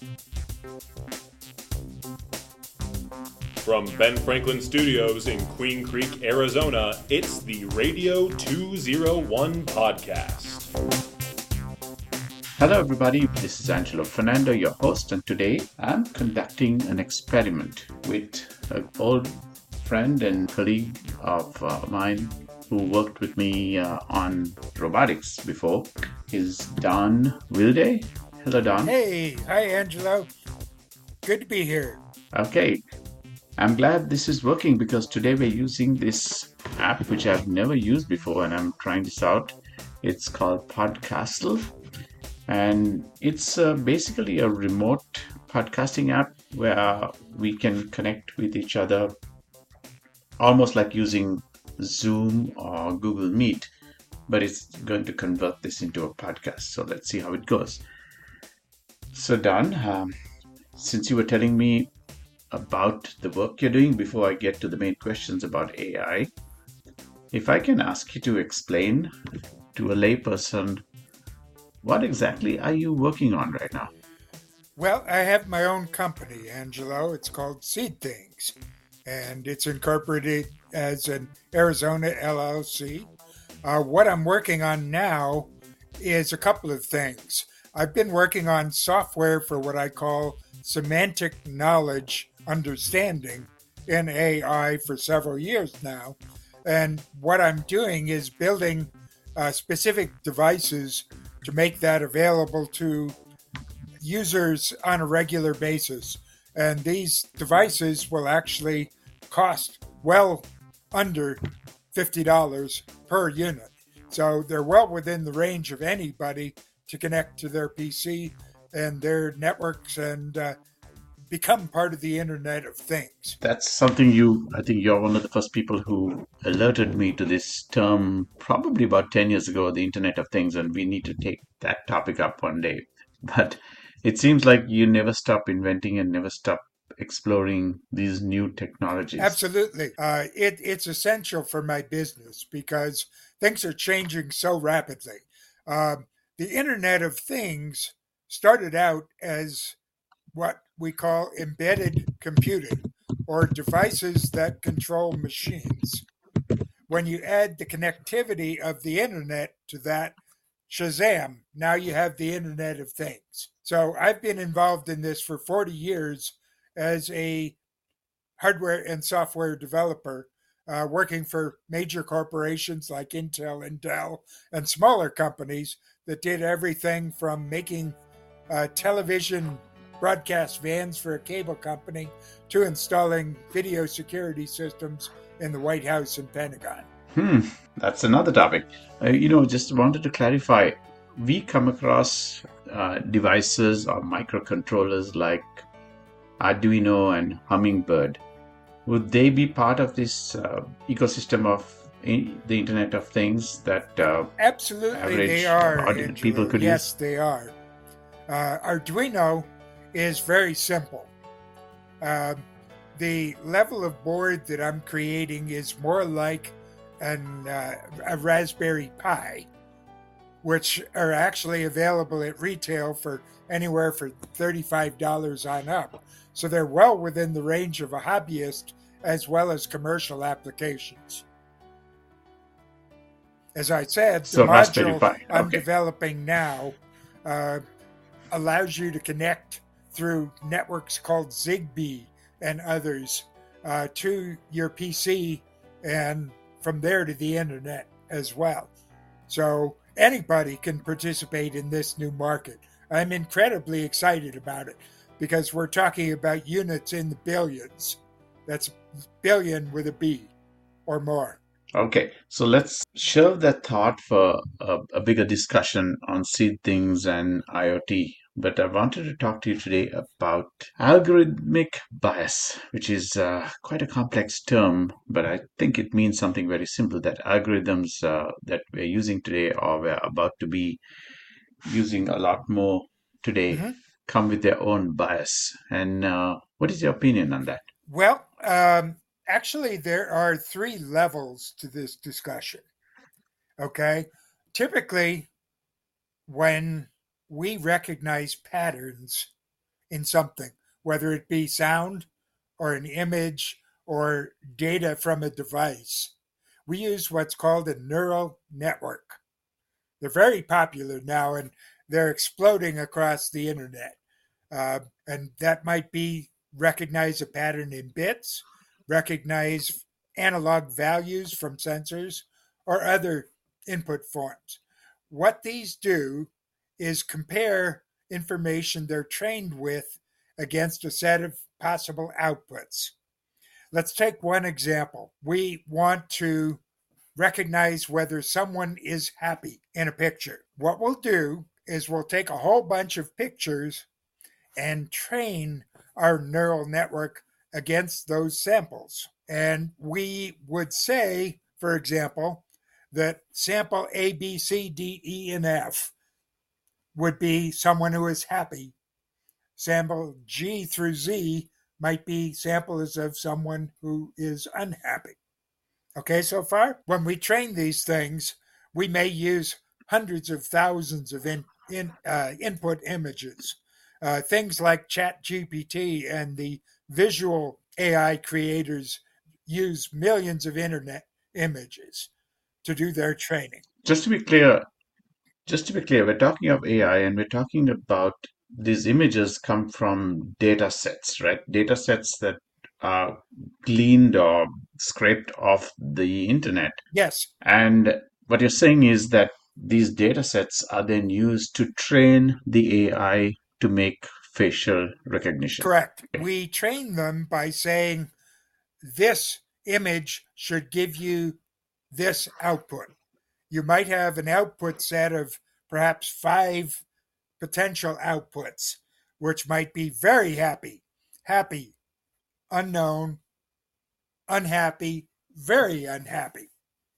From Ben Franklin Studios in Queen Creek, Arizona, it's the Radio 201 podcast. Hello everybody, this is Angelo Fernando, your host, and today I'm conducting an experiment with an old friend and colleague of mine who worked with me on robotics before. Is Don Wilde. Hello, Don. Hey, hi Angelo. Good to be here. Okay. I'm glad this is working because today we're using this app which I've never used before and I'm trying this out. It's called Podcastle and it's basically a remote podcasting app where we can connect with each other almost like using Zoom or Google Meet, but it's going to convert this into a podcast. So let's see how it goes. So Don, since you were telling me about the work you're doing before I get to the main questions about AI, if I can ask you to explain to a layperson, what exactly are you working on right now? Well, I have my own company, Angelo. It's called Seed Things, and it's incorporated as an Arizona LLC. What I'm working on now is a couple of things. I've been working on software for what I call semantic knowledge understanding in AI for several years now. And what I'm doing is building specific devices to make that available to users on a regular basis. And these devices will actually cost well under $50 per unit. So they're well within the range of anybody to connect to their PC and their networks and become part of the Internet of Things. That's something I think you're one of the first people who alerted me to this term probably about 10 years ago, the Internet of Things, and we need to take that topic up one day. But it seems like you never stop inventing and never stop exploring these new technologies. Absolutely. It's essential for my business because things are changing so rapidly. The Internet of Things started out as what we call embedded computing, or devices that control machines. When you add the connectivity of the internet to that, Shazam, now you have the Internet of Things. So I've been involved in this for 40 years as a hardware and software developer, working for major corporations like Intel and Dell and smaller companies that did everything from making television broadcast vans for a cable company to installing video security systems in the White House and Pentagon. That's another topic. Just wanted to clarify. We come across devices or microcontrollers like Arduino and Hummingbird. Would they be part of this ecosystem of the Internet of Things that absolutely they are, people could use? Yes, they are. Arduino is very simple. The level of board that I'm creating is more like a Raspberry Pi, which are actually available at retail for anywhere for $35 on up. So they're well within the range of a hobbyist as well as commercial applications. As I said, the module I'm developing now allows you to connect through networks called Zigbee and others to your PC and from there to the internet as well. So anybody can participate in this new market. I'm incredibly excited about it because we're talking about units in the billions. That's billion with a B or more. Okay, so let's shelve that thought for a bigger discussion on Seed Things and IoT. But I wanted to talk to you today about algorithmic bias, which is quite a complex term, but I think it means something very simple, that algorithms that we're using today or we're about to be using a lot more today come with their own bias. And what is your opinion on that? Well, actually, there are three levels to this discussion. Okay. Typically, when we recognize patterns in something, whether it be sound or an image or data from a device. We use what's called a neural network. They're very popular now and they're exploding across the internet. And that might be recognize a pattern in bits, recognize analog values from sensors, or other input forms. What these do is compare information they're trained with against a set of possible outputs. Let's take one example. We want to recognize whether someone is happy in a picture. What we'll do is we'll take a whole bunch of pictures and train our neural network against those samples. And we would say, for example, that sample A, B, C, D, E, and F would be someone who is happy. Sample G through Z might be samples of someone who is unhappy. Okay, so far? When we train these things, we may use hundreds of thousands of input images. Things like ChatGPT and the visual AI creators use millions of internet images to do their training. Just to be clear, we're talking of AI and we're talking about these images come from data sets, right? Data sets that are gleaned or scraped off the internet. Yes. And what you're saying is that these data sets are then used to train the AI to make facial recognition. Correct. We train them by saying this image should give you this output. You might have an output set of perhaps 5 potential outputs, which might be very happy, happy, unknown, unhappy, very unhappy.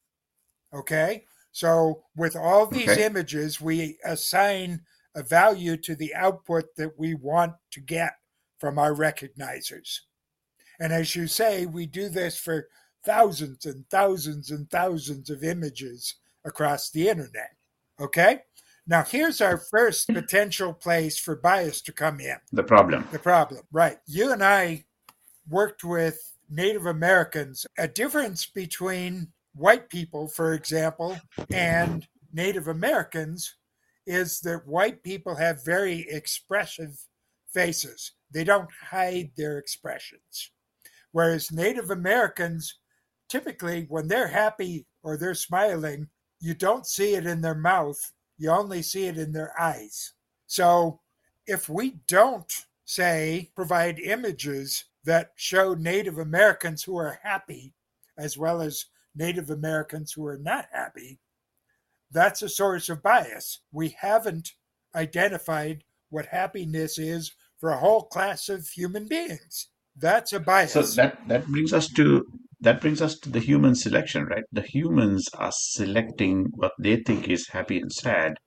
Okay? So with all these images, we assign a value to the output that we want to get from our recognizers. And as you say, we do this for thousands and thousands and thousands of images across the internet. Okay? Now, here's our first potential place for bias to come in. The problem, right. You and I worked with Native Americans. A difference between white people, for example, and Native Americans is that white people have very expressive faces. They don't hide their expressions. Whereas Native Americans, typically when they're happy or they're smiling, you don't see it in their mouth. You only see it in their eyes. So if we don't, say, provide images that show Native Americans who are happy, as well as Native Americans who are not happy, that's a source of bias. We haven't identified what happiness is for a whole class of human beings. That's a bias. So that brings us to the human selection, right? The humans are selecting what they think is happy and sad,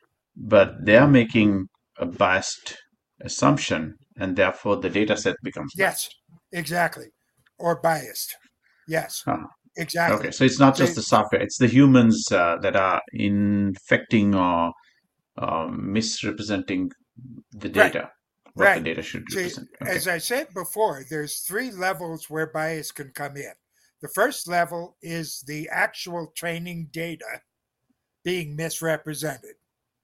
but they are making a biased assumption, and therefore the data set becomes yes, exactly, or biased. Yes, exactly. Okay, so it's not just the software; it's the humans that are infecting or misrepresenting the data. What the data should represent. Okay. As I said before, there's 3 levels where bias can come in. The first level is the actual training data being misrepresented.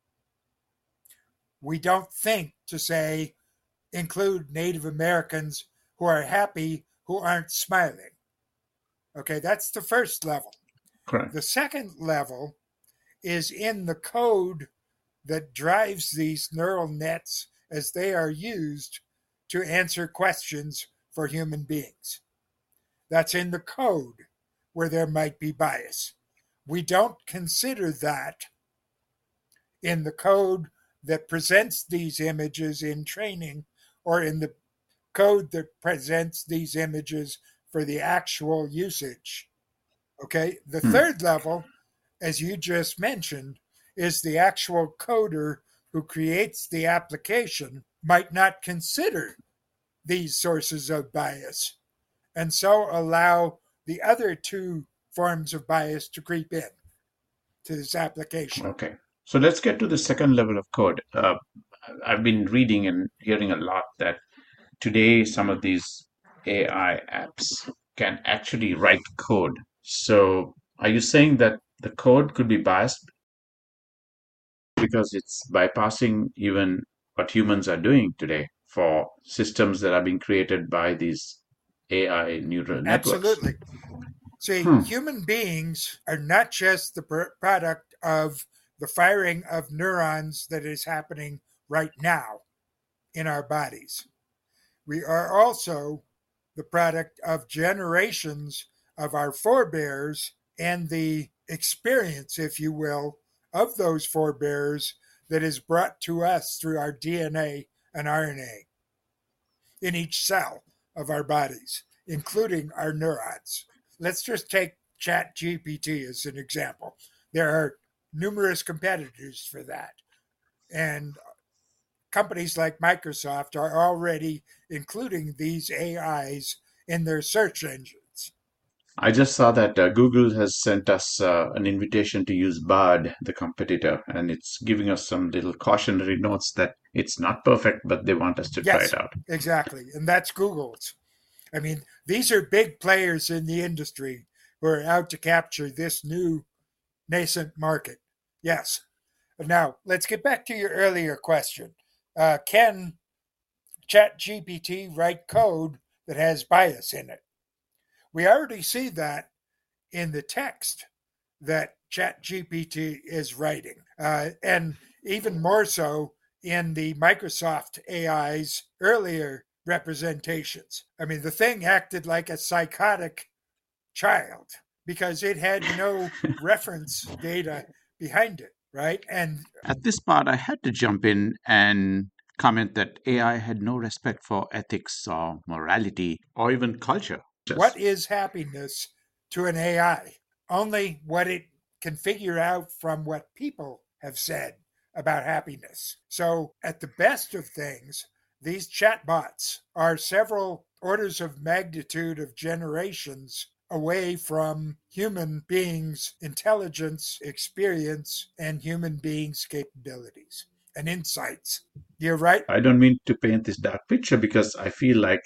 We don't think to say include Native Americans who are happy who aren't smiling. Okay, that's the first level. Correct. The second level is in the code that drives these neural nets as they are used to answer questions for human beings. That's in the code where there might be bias. We don't consider that in the code that presents these images in training or in the code that presents these images for the actual usage. Okay, the third level, as you just mentioned, is the actual coder who creates the application might not consider these sources of bias and so allow the other 2 forms of bias to creep in to this application. Okay, so let's get to the second level of code. I've been reading and hearing a lot that today some of these AI apps can actually write code. So are you saying that the code could be biased because it's bypassing even what humans are doing today for systems that are being created by these AI neural networks? Absolutely. See, Hmm. human beings are not just the product of the firing of neurons that is happening right now in our bodies. We are also the product of generations of our forebears and the experience, if you will, of those forebears that is brought to us through our DNA and RNA in each cell of our bodies, including our neurons. Let's just take ChatGPT as an example. There are numerous competitors for that. And companies like Microsoft are already including these AIs in their search engines. I just saw that Google has sent us an invitation to use Bard, the competitor, and it's giving us some little cautionary notes that it's not perfect, but they want us to try Yes, it out. exactly. And that's Google's. I mean, these are big players in the industry who are out to capture this new nascent market. Yes. Now, let's get back to your earlier question. Can ChatGPT write code that has bias in it? We already see that in the text that ChatGPT is writing, and even more so in the Microsoft AI's earlier representations. I mean, the thing acted like a psychotic child because it had no reference data behind it, right? And At this part, I had to jump in and comment that AI had no respect for ethics or morality or even culture. what is happiness to an AI? Only what it can figure out from what people have said about happiness. So, at the best of things, these chatbots are several orders of magnitude of generations away from human beings' intelligence, experience, and human beings' capabilities and insights. You're right. I don't mean to paint this dark picture because I feel like,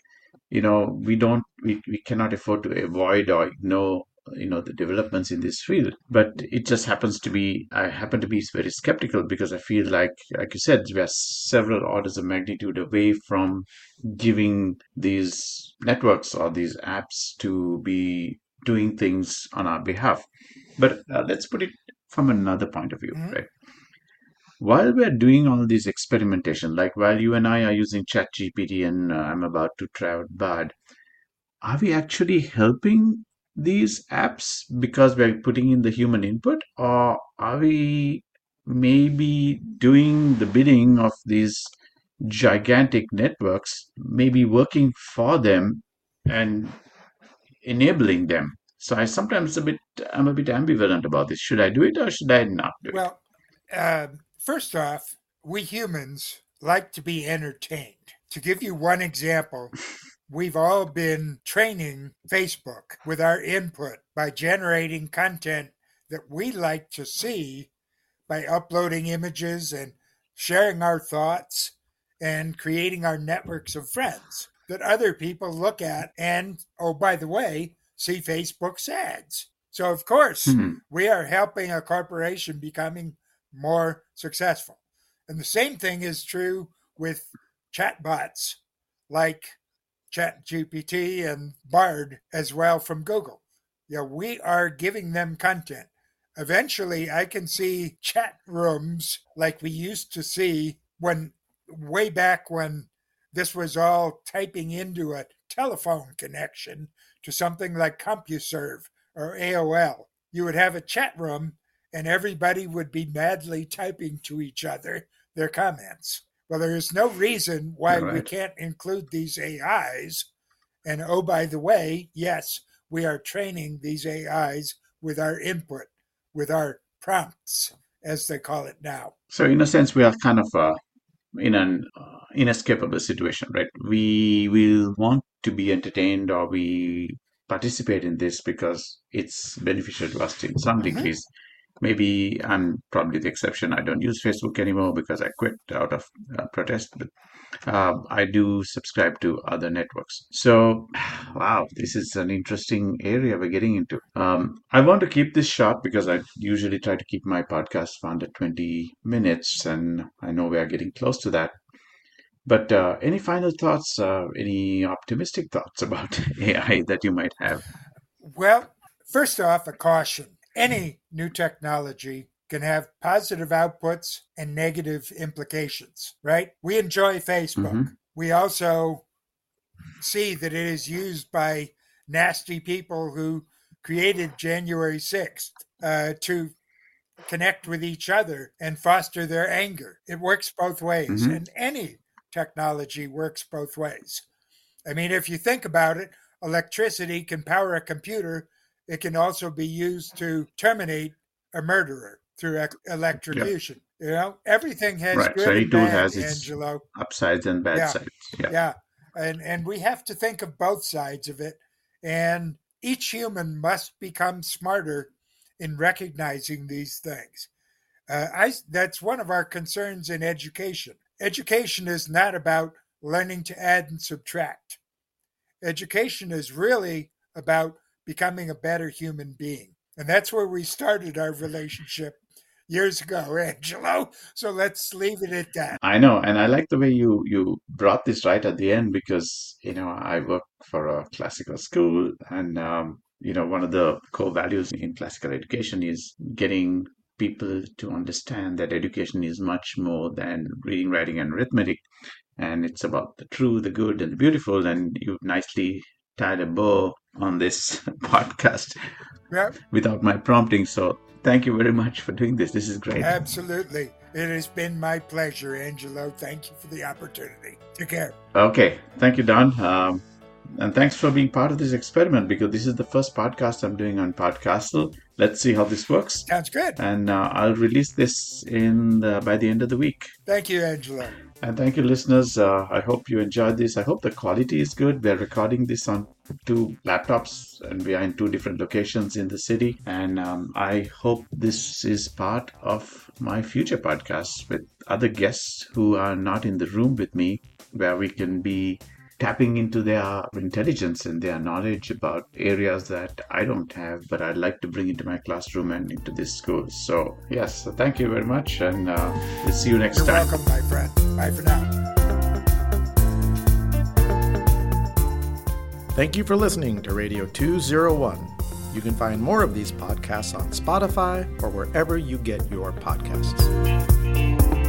we cannot afford to avoid or ignore, the developments in this field. But it just happens to be, I happen to be very skeptical because I feel like you said, we are several orders of magnitude away from giving these networks or these apps to be doing things on our behalf. But let's put it from another point of view, Mhm. right? While we're doing all these experimentation, like while you and I are using ChatGPT and I'm about to try out Bard, are we actually helping these apps because we're putting in the human input, or are we maybe doing the bidding of these gigantic networks, maybe working for them and enabling them? So I'm a bit ambivalent about this. Should I do it or should I not do it? Well, uh, first off, we humans like to be entertained. To give you one example, we've all been training Facebook with our input by generating content that we like to see by uploading images and sharing our thoughts and creating our networks of friends that other people look at and, oh, by the way, see Facebook's ads. So, of course, Hmm. we are helping a corporation becoming more successful. And the same thing is true with chatbots like ChatGPT and Bard as well from Google. Yeah, we are giving them content. Eventually, I can see chat rooms like we used to see when way back when this was all typing into a telephone connection to something like CompuServe or AOL. You would have a chat room and everybody would be madly typing to each other their comments. Well, there is no reason why All we right. can't include these AIs. And oh, by the way, yes, we are training these AIs with our input, with our prompts, as they call it now. So in a sense, we are kind of in an inescapable situation, right? We will want to be entertained or we participate in this because it's beneficial to us in some Mm-hmm. degrees. Maybe I'm probably the exception. I don't use Facebook anymore because I quit out of protest. But I do subscribe to other networks. So, wow, this is an interesting area we're getting into. I want to keep this short because I usually try to keep my podcast under 20 minutes, and I know we are getting close to that. But any final thoughts, any optimistic thoughts about AI that you might have? Well, first off, a caution. Any new technology can have positive outputs and negative implications, right? We enjoy Facebook. Mm-hmm. We also see that it is used by nasty people who created January 6th to connect with each other and foster their anger. It works both ways, Mm-hmm. and any technology works both ways. I mean, if you think about it, electricity can power a computer. It can also be used to terminate a murderer through electrocution. You know, everything has Right. good So any and tool bad, has its Angelo. upsides and bad Yeah. sides. Yeah. Yeah. And we have to think of both sides of it. And each human must become smarter in recognizing these things. That's one of our concerns in education. Education is not about learning to add and subtract. Education is really about becoming a better human being. And that's where we started our relationship years ago, Angelo. So let's leave it at that. I know, and I like the way you brought this right at the end because I work for a classical school, and one of the core values in classical education is getting people to understand that education is much more than reading, writing, and arithmetic, and it's about the true, the good, and the beautiful. And you've nicely tied a bow on this podcast Yep, without my prompting. So thank you very much for doing this. This is great. absolutely. It has been my pleasure, Angelo. Thank you for the opportunity. Take care. Okay. Thank you, Don. And thanks for being part of this experiment because this is the first podcast I'm doing on Podcastle. Let's see how this works. Sounds good. And I'll release this by the end of the week. Thank you, Angelo. And thank you, listeners. I hope you enjoyed this. I hope the quality is good. We're recording this on 2 laptops and we are in 2 different locations in the city. And I hope this is part of my future podcasts with other guests who are not in the room with me, where we can be tapping into their intelligence and their knowledge about areas that I don't have, but I'd like to bring into my classroom and into this school. So, yes, thank you very much, and we'll see you next You're time. welcome, my friend. Bye for now. Thank you for listening to Radio 201. You can find more of these podcasts on Spotify or wherever you get your podcasts.